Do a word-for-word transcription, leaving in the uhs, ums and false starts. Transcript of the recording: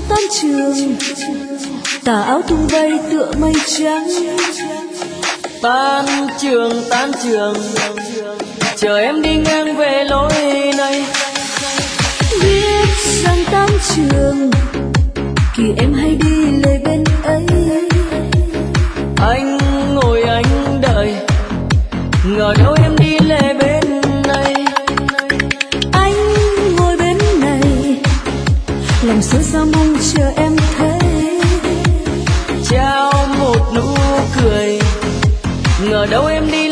tan trường, tà áo tung bay tựa mây trắng. Tan trường tan trường, chờ em đi ngang về lối này. Biết rằng tan trường kỳ em hay đi lề bên ấy. Anh ngồi anh đợi, ngờ đâu em đi lề bên này. Anh ngồi bên này, lòng xót xa mong chờ em thấy. Trao một nụ cười, ngờ đâu em đi